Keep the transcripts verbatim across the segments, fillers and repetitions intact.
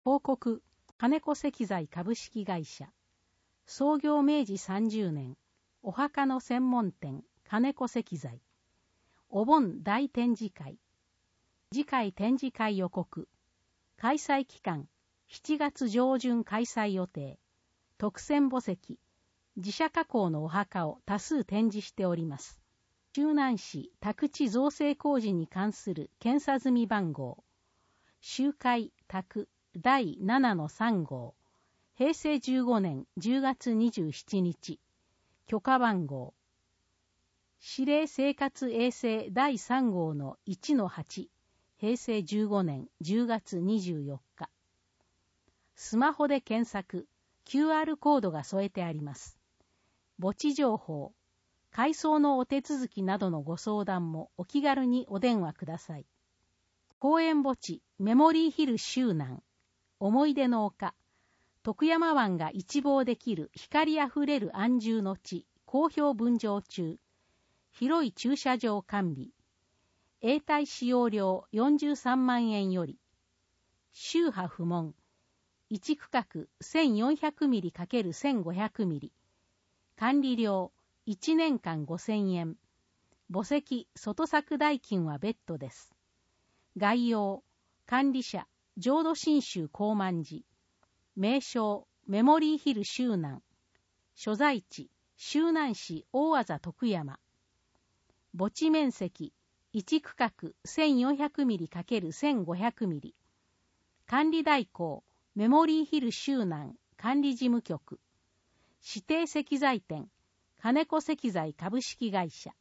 報告、金子石材株式会社。創業明治さんじゅうねん、お墓の専門店、金子石材。お盆大展示会。次回展示会予告。開催期間、しちがつ上旬開催予定。特選墓石。自社加工のお墓を多数展示しております。周南市宅地造成工事に関する検査済み番号。集会宅だいななのさん号。平成じゅうごねんじゅうがつにじゅうしちにち。許可番号。指令生活衛生だいさん号のいちのはち。平成じゅうごねんじゅうがつにじゅうよっか。スマホで検索。キューアール コードが添えてあります。墓地情報。改装のお手続きなどのご相談もお気軽にお電話ください。公園墓地メモリーヒル周南。思い出の丘。徳山湾が一望できる光あふれる安住の地。好評分譲中。広い駐車場完備。永代使用料よんじゅうさんまんえんより。宗派不問。いち区画 せんよんひゃくミリかけるせんごひゃくミリ。管理料いちねんかんごせんえん。墓石、外作代金は別途です。概要、管理者、浄土真宗高万寺。名称、メモリーヒル周南。所在地、周南市大字徳山。墓地面積、いち区画 せんよんひゃくミリかけるせんごひゃくミリ。管理代行、メモリーヒル周南管理事務局。指定石材店、金子石材株式会社。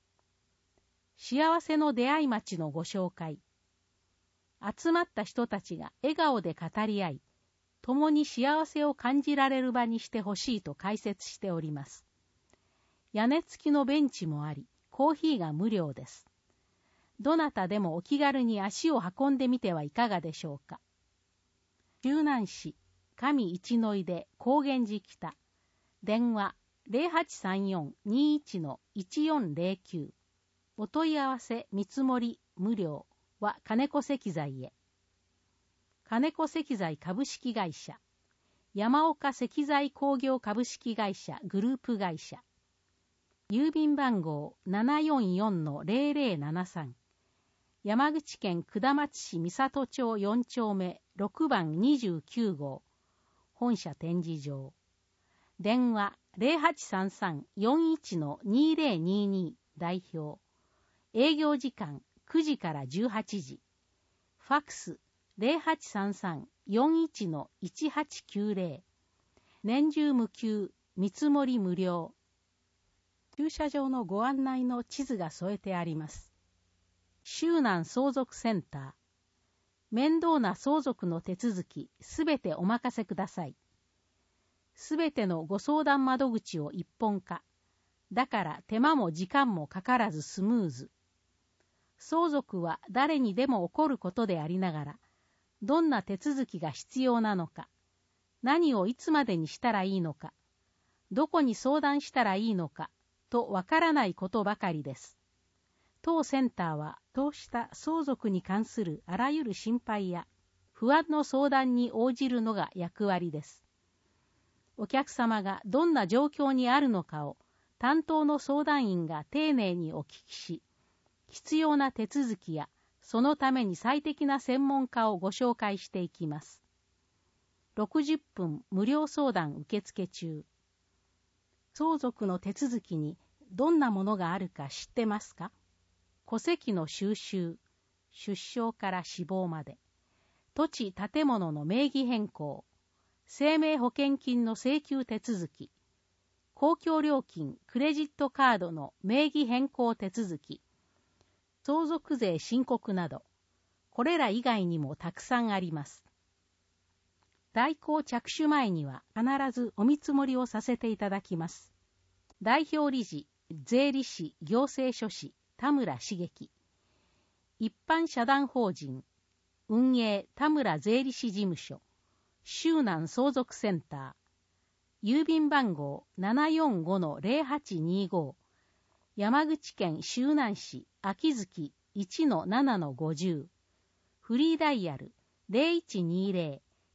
幸せの出会い町のご紹介。集まった人たちが笑顔で語り合い、共に幸せを感じられる場にしてほしいと解説しております。屋根付きのベンチもあり、コーヒーが無料です。どなたでもお気軽に足を運んでみてはいかがでしょうか。周南市上一の井で高原寺北。電話ゼロはちさんよんにいちのいちよんゼロきゅう。お問い合わせ見積もり無料は金子石材へ。金子石材株式会社。山岡石材工業株式会社グループ会社。郵便番号 ななよんよんのゼロゼロななさん。山口県下松市三郷町よんちょうめろくばんにじゅうきゅう号。本社展示場。電話ゼロはちさんさんよんいちのにゼロにに代表。営業時間くじからじゅうはちじ。ファックスゼロはちさんさんよんいちのいちはちきゅうゼロ。年中無休、見積もり無料。駐車場のご案内の地図が添えてあります。周南相続センター。面倒な相続の手続きすべてお任せください。すべてのご相談窓口を一本化。だから手間も時間もかからずスムーズ。相続は誰にでも起こることでありながら、どんな手続きが必要なのか、何をいつまでにしたらいいのか、どこに相談したらいいのか、とわからないことばかりです。当センターは、そうした相続に関するあらゆる心配や不安の相談に応じるのが役割です。お客様がどんな状況にあるのかを担当の相談員が丁寧にお聞きし、必要な手続きやそのために最適な専門家をご紹介していきます。ろくじゅっぷん無料相談受付中。相続の手続きにどんなものがあるか知ってますか？戸籍の収集、出生から死亡まで、土地建物の名義変更、生命保険金の請求手続き、公共料金、クレジットカードの名義変更手続き、相続税申告など、これら以外にもたくさんあります。代行着手前には必ずお見積もりをさせていただきます。代表理事、税理士、行政書士、田村茂樹。一般社団法人、運営田村税理士事務所。周南相続センター。郵便番号 ななよんごのゼロはちにご。山口県周南市秋月 いちのななのごじゅう。フリーダイヤル ゼロいちにゼロ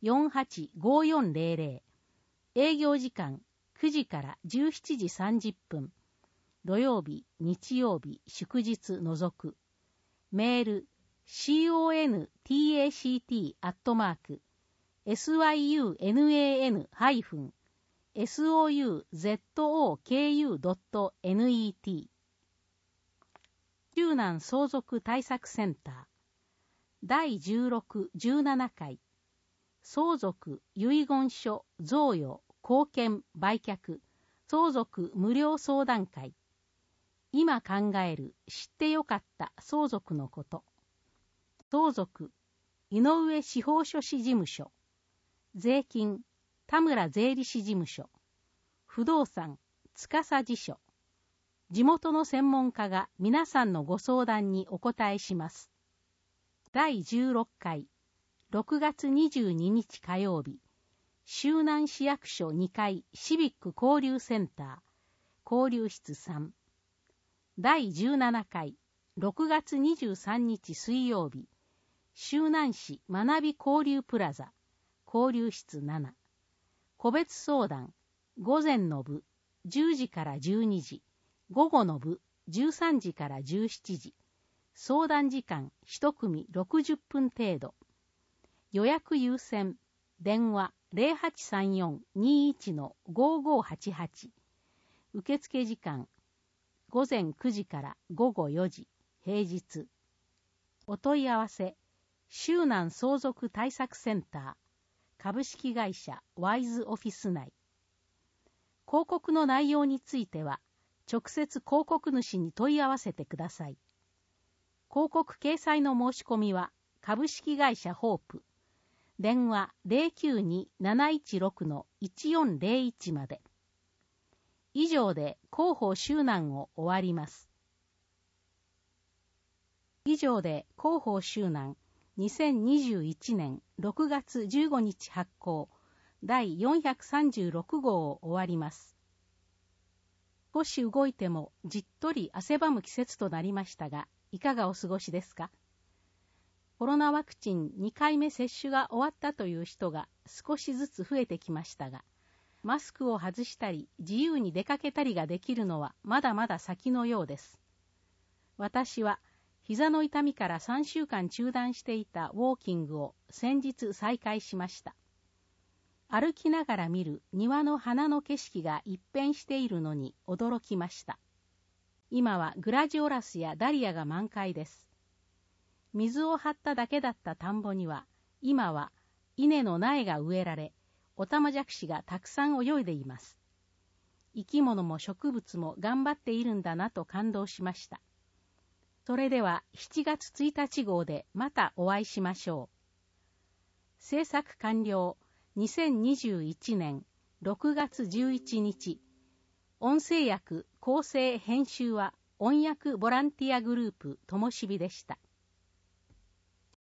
よんはちごよんゼロゼロ。営業時間くじからじゅうしちじさんじゅっぷん。土曜日、日曜日、祝日除く。メール コンタクト アットマーク シュナン ハイフン ソズドットネット 周南相続対策センターだいじゅうろく、じゅうななかい相続遺言書贈与後見売却相続無料相談会今考える知ってよかった相続のこと相続井上司法書士事務所税金田村税理士事務所不動産司地所地元の専門家が皆さんのご相談にお答えします。だいじゅうろっかいろくがつにじゅうににち火曜日周南市役所にかいシビック交流センター交流室さんだいじゅうななかいろくがつにじゅうさんにち水曜日周南市学び交流プラザ交流室なな個別相談午前の部じゅうじからじゅうにじ午後の部じゅうさんじからじゅうしちじ相談時間いち組ろくじゅっぷん程度予約優先電話 ゼロはちさんよん にいち ごごはちはち 受付時間午前くじから午後よじ平日お問い合わせ周南相続対策センター株式会社ワイズオフィス内広告の内容については直接広告主に問い合わせてください。広告掲載の申し込みは株式会社ホープ電話 ゼロきゅうに なないちろく いちよんゼロいち まで。以上で広報周南を終わります。以上で広報周南にせんにじゅういちねんろくがつじゅうごにち発行だいよんひゃくさんじゅうろくごうを終わります。少し動いてもじっとり汗ばむ季節となりましたが、いかがお過ごしですか？コロナワクチンにかいめ接種が終わったという人が少しずつ増えてきましたが、マスクを外したり自由に出かけたりができるのはまだまだ先のようです。私は膝の痛みからさんしゅうかん中断していたウォーキングを先日再開しました。歩きながら見る庭の花の景色が一変しているのに驚きました。今はグラジオラスやダリアが満開です。水を張っただけだった田んぼには今は稲の苗が植えられ、オタマジャクシがたくさん泳いでいます。生き物も植物も頑張っているんだなと感動しました。それではしちがつついたち号でまたお会いしましょう。制作完了にせんにじゅういちねんろくがつじゅういちにち音声訳構成編集は音訳ボランティアグループともしびでした。